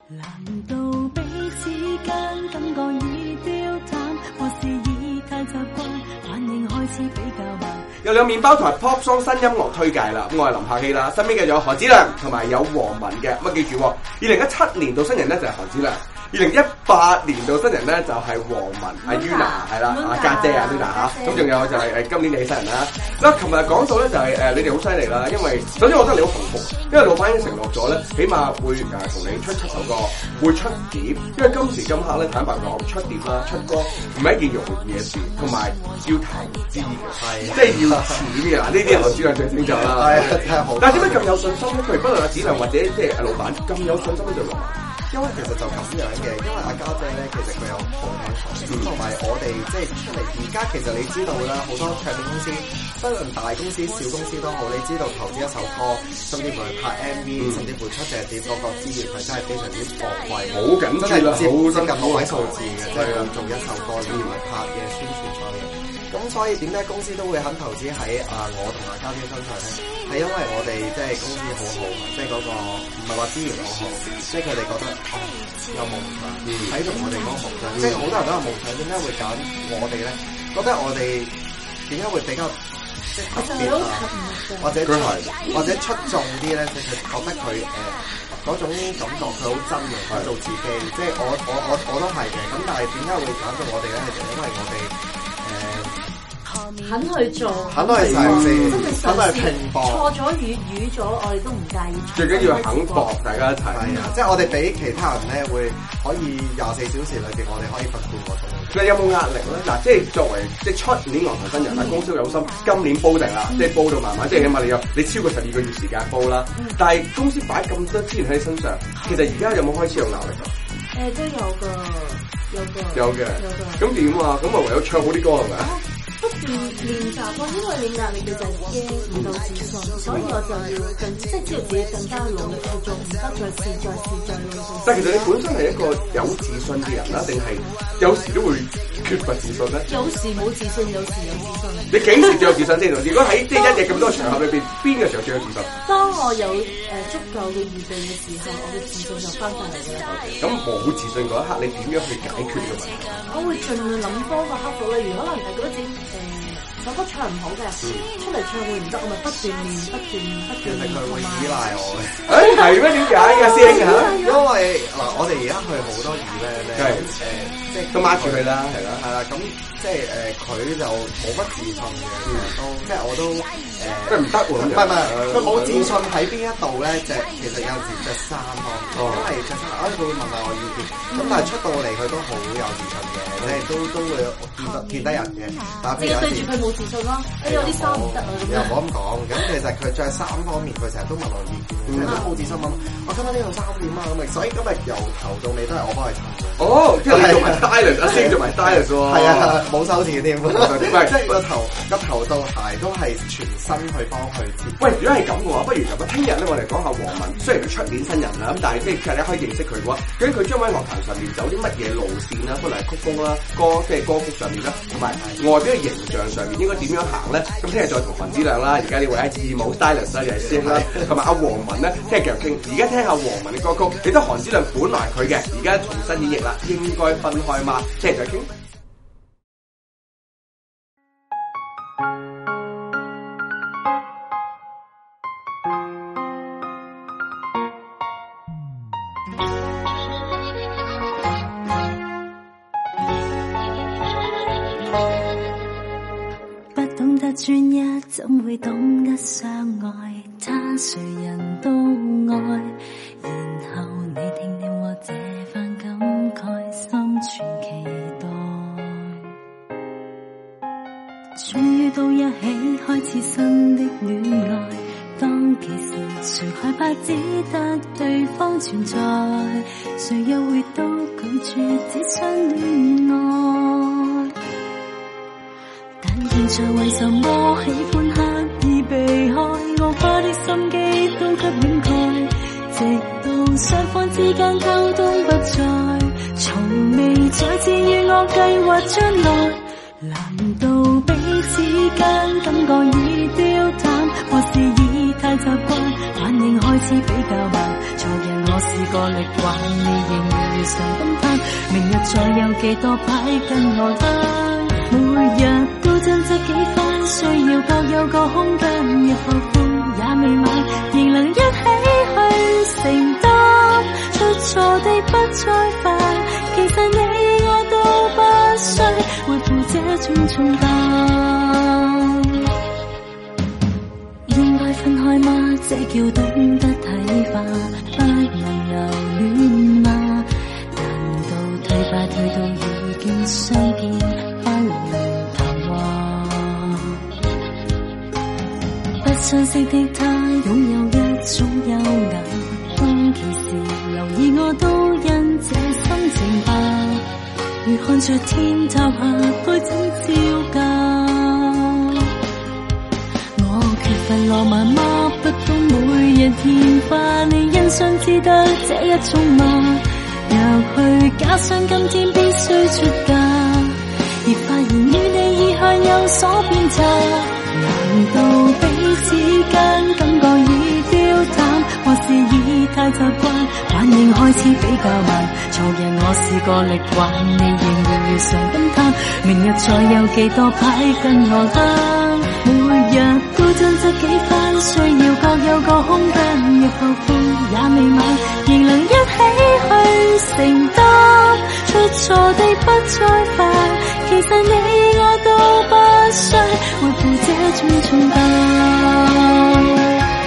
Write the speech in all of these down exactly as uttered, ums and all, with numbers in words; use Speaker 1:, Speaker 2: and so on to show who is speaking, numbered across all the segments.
Speaker 1: 難道彼此間感覺已丟淡，或是已太習慣，反應開始比較慢。
Speaker 2: 有兩麵包同埋 Pop Song 新音樂推介啦，咁我係林柏希啦，身邊嘅有何子良同埋有黃文嘅，咁記住，二零一七年度新人咧就係何子良。二零一八年度新人咧就係黃文阿 Yuna 係啦，阿家姐啊 Yuna 嚇，咁仲有就係誒今年嘅新人啦。嗱，琴日講到咧就係誒你哋好犀利啦，因為首先我覺得你好蓬勃，因為老闆已經承諾咗咧，起碼會誒同你出七首歌，會出碟，因為今時今刻咧坦白講，出碟啦出歌唔係一件容易嘅事，同埋要投資嘅，即係要錢嘅嗱，呢啲何子良最清楚啦。係啊，真係好。但係點解咁有信心咧？譬如不論阿子良或者即係阿老闆咁有信心喺度落？
Speaker 3: 因為其實就咁樣嘅，因為阿家姐咧，其實佢有放喺台，同埋我哋即係出嚟。而家其實你知道啦，好多唱片公司，不論大公司、小公司都好，你知道投資一首歌，甚至乎係拍 M V，、嗯、甚至乎出隻碟嗰個資源係真係非常之昂貴，好緊張啦，好接近六位數字嘅，即係要做一首歌，連埋拍嘅宣傳所有。咁所以點解公司都會肯投資喺啊我同阿家姐身上咧？係因為我哋即係公司好好，即係嗰個唔係話資源好好，即係佢哋覺得哦有夢想，睇中我哋嗰個夢想。即係好多人都有夢想，點解會揀我哋咧？覺得我哋點解會比較即係特別啊？或者出或者出眾啲咧？即係覺得佢誒嗰種感覺佢好真嘅，去做自己。即係我我我我都係嘅。咁但係點解會揀中我哋咧？係就因為我哋
Speaker 4: 肯去做，
Speaker 3: 肯去嘗試，肯去拼搏，
Speaker 4: 錯咗與瘀咗，我哋都唔介意。
Speaker 2: 最緊要係肯搏，大家一齊。
Speaker 3: 係啊，即係我哋比其他人咧，會可以廿四小時裏邊，我哋可以不斷活動。
Speaker 2: 你有冇壓力咧？嗱，即係作為即係出年樂壇新人，但公司有心，今年煲定啦，即係煲到慢慢，即係起碼你有你超過十二個月時間煲啦。但係公司擺咁多資源喺你身上，其實而家有冇開始有壓力啊？
Speaker 4: 誒，都有㗎，有㗎。
Speaker 2: 有嘅。咁點啊？咁咪唯有唱好啲歌係咪啊？
Speaker 4: 不斷練習咯，因為你壓力你就驚唔夠自信，所以我就要更即係知道自己更加努力去做，唔得再試再試再努力。
Speaker 2: 但係其實你本身係一個有自信嘅人啦，定係有時都會缺乏自信咧？
Speaker 4: 有時冇自信，有時有自信。
Speaker 2: 你幾時最有自信先？如果喺即係一日咁多場合裏邊，邊個時候最有自信？
Speaker 4: 當我有誒、呃、足夠嘅預備嘅時候，我嘅自信就翻返嚟㗎啦。
Speaker 2: 咁冇自信嗰一刻，你點樣去解決呢個問題？
Speaker 4: 我會盡量諗方法克服。例如可能係覺得自己誒首歌唱唔好嘅，出嚟唱會唔得，我咪不斷練、不斷、不斷練。
Speaker 3: 佢會依賴我嘅。
Speaker 2: 誒係咩？點解嘅師兄嚇？
Speaker 3: 因為嗱，我哋而家去好多 event 咧，誒即係
Speaker 2: 都 mark 住佢啦，係啦，
Speaker 3: 係啦。咁即係誒，佢就冇乜自信嘅，都即係我都誒，
Speaker 2: 即係唔得喎。
Speaker 3: 唔係唔係，佢冇自信喺邊一度咧？就其實有時着衫咯，因為着衫，啊佢會問下我意見。咁但係出到嚟佢都好有自信嘅，即係都都會見得見得人嘅。但係譬如有時
Speaker 4: 對住佢冇自信咯，誒有啲衫唔得啊咁樣。
Speaker 3: 又唔好咁講，咁其實佢着衫方面，佢成日都問我意見，成日都好自信問我今日呢套衫點啊咁啊，所以今日由頭到尾都係我幫佢襯。
Speaker 2: 哦，即係你做埋 stylist，阿師兄做埋 stylist 喎。
Speaker 3: 係啊，冇收錢添，即係個頭個頭到鞋都係全身去幫佢接。
Speaker 2: 喂，如果係咁嘅話，不如咁啊，聽日咧我哋講下黃文，雖然佢出年新人啦，咁但係即係其實你可以認識佢嘅話，究竟佢將喺樂壇上面走啲乜嘢路線啦，不論係曲風啦、歌即係歌曲上面啦，同埋外表嘅形象上面應該點樣行咧？咁聽日再同何子良啦，而家呢位係字母 stylist 啦，又係師兄啦，同埋阿黃文咧，聽日繼續傾。而家聽下黃文嘅歌曲，你得何子良本來佢嘅，而家重新演繹啦，應該分開嗎？聽日再傾。
Speaker 1: 不懂得專一，怎會懂得相愛？他誰人都愛，然後你聽了我這番感慨，心存期待。終於到一起開始新的戀愛，當其時誰害怕只得對方存在，誰又會都拒絕只想戀愛。但現在為什麼喜歡刻意避開，我花的心機都給掩蓋，直到雙方之間溝通不再，從未再次與我計劃將來。難道彼此間感覺已丟淡，或是已太習慣，反應開始比較慢。錯嘅我試過力挽，你仍然如常感嘆。明日再有幾多牌跟我攤，每日都爭執幾番，需要各有個空間。若後悔也未晚，仍能一起去承擔。出錯的不再犯，其實你我都不需背負這種重擔。應該分開嗎？這叫懂得體化，不能留戀嗎？難道退吧退到已經相見，不能談話？不相識的他擁有一種優雅，當其時留意我都因這心情吧。如看着天塌下，該怎招架？缺乏浪漫嗎？不懂每日獻花，你欣賞只得這一種嗎？若去假想今天必須出嫁，而發現與你意向有所變差，難道彼此間感覺已丟淡，或是已太習慣，反應開始比較慢。錯嘅我試過力挽，你仍然如常感嘆。明日再有幾多牌跟我攤，每日都爭執幾番，需要各有個空間。若後悔也未晚，仍能一起去承擔。出錯的不再犯，其實你我都不需背負這種重擔。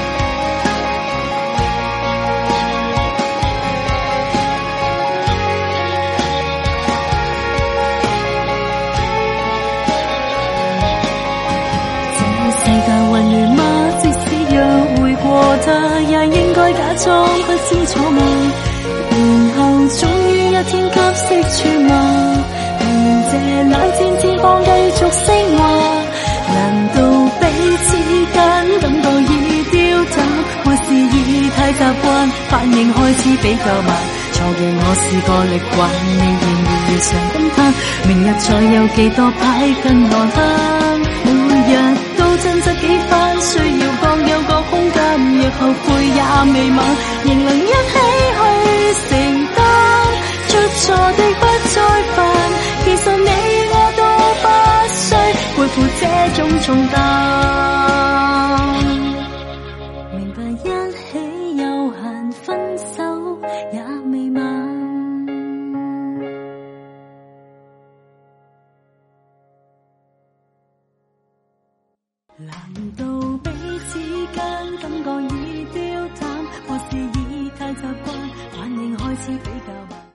Speaker 1: 混亂嗎？即使約會過他，也應該假裝不清楚嗎？然後終於一天急識穿嗎？明這兩天天光繼續升華，難道彼此間感覺已丟淡，或是已太習慣，反應開始比較慢？錯嘅我試過力挽，你仍然如常感嘆。明日再有幾多牌跟我攤，每日都爭執幾番，需要各有個空間。若後悔也未晚，仍能一起去承擔。出錯的不再犯，其實你我都不需背負這種重擔。明白一起有限，分手也未晚。難道彼此間感覺已丟淡，或是已太習慣，反應開始比較慢。